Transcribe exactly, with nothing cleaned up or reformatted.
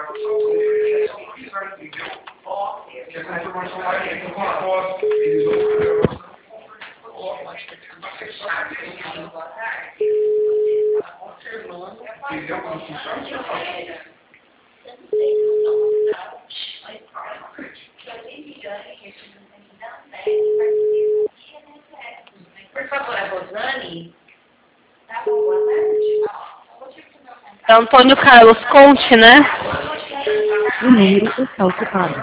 Essa informação lá é com a foto, eles vão. Entendeu como funciona, senhor Fábio? Por favor, a Rosane. Tá bom, boa tarde. É Antônio Carlos Conte, né? O número está ocupado.